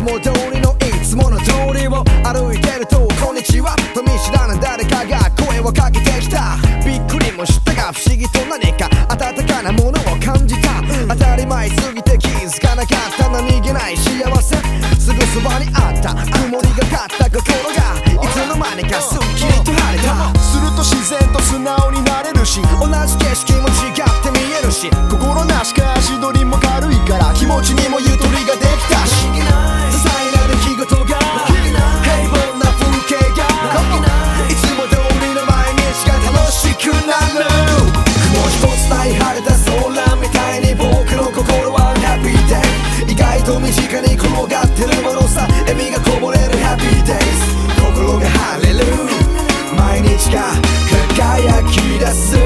も通りのいつもの通りを歩いてるとこんにちはと見知らぬ誰かが声をかけてきた。びっくりもしたが不思議と何か温かなものを感じた。当たり前すぎて気づかなかった何気ない幸せすぐそばにあった。曇りがかった心がいつの間にかすっきりと晴れた。 すると自然と素直になれるし、 同じ景色も違って見えるし、 心なしか足取りも軽いから気持ちにもゆとりができたし、 些細な出来事が平凡な風景がいつも通りの毎日が楽しくなる。雲一つない晴れた空みたいに僕の心はハッピーデイ。意外と身近に転がってるものさ、笑みがこぼれるハッピーデイズ。心が晴れる毎日が輝き出す。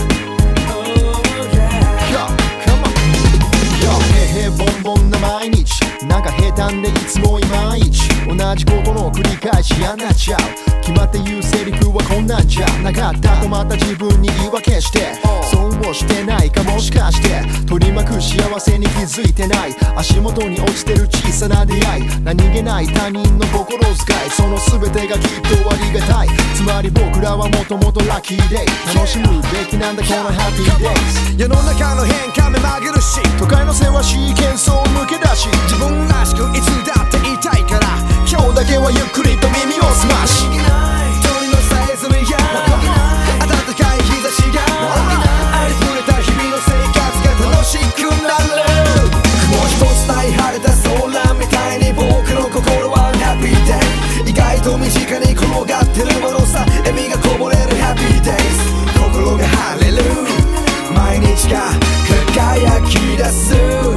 平凡凡な毎日なんか平坦でいつもいまいち同じことの繰り返し嫌になっちゃう。決まって言うセリフはこんなんじゃなかったとまた自分に言い訳して、そうしてないかもしかして取り巻く幸せに気づいてない。足元に落ちてる小さな出会い、何気ない他人の心遣い、その全てがきっとありがたい。つまり僕らはもともとラッキーデイ、楽しむべきなんだこのハッピーデイズ。 世の中の変化目まぐるしい、 都会のせわしい喧騒抜け出し、 自分らしくいつだっていたいから今日だけはゆっくりと耳を澄まし、 鳥のさえずりや暖かい日差しがありふれた日々の生活が楽しくなる。雲一つない晴れた空みたいに僕の心はハッピーデイ。意外と身近に転がってるものさ、笑みがこぼれるハッピーデイズ。心が晴れる毎日が輝き出す。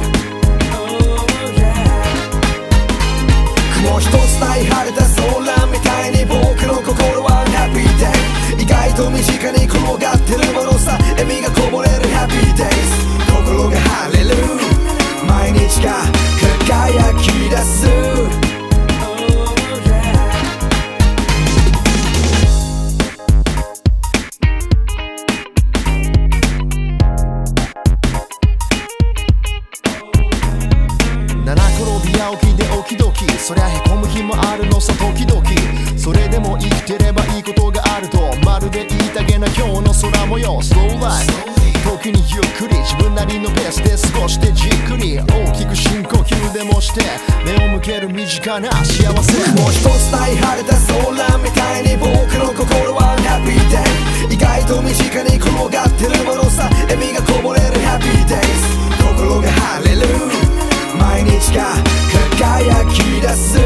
雲一つない晴れた空みたいに僕の心はハッピーデイ。意外と身近に転がってるものさ、笑みがこぼれるハッピーデイズ。心が晴れる毎日が輝き出す。 起きでオキドキ、そりゃへこむ日もあるのさ時々。それでも生きてればいいことがあると、まるで言いたげな今日の空模様。スローライフ時にゆっくり自分なりのペースで過ごしてじっくり大きく深呼吸でもして目を向ける身近な幸せ。 雲一つない晴れた空みたいに僕の心はハッピーデイ。意外と身近に転がってるものさ、笑みがこぼれるハッピーデイズ。心が晴れる毎日が輝き出す。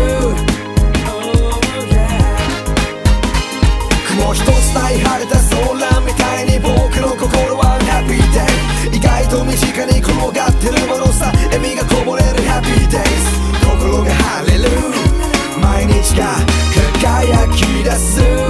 雲一つない晴れた空みたいに僕の心はハッピーデイ。意外と身近に転がってるものさ、笑みがこぼれるハッピーデイズ。心が晴れる毎日が輝き出す。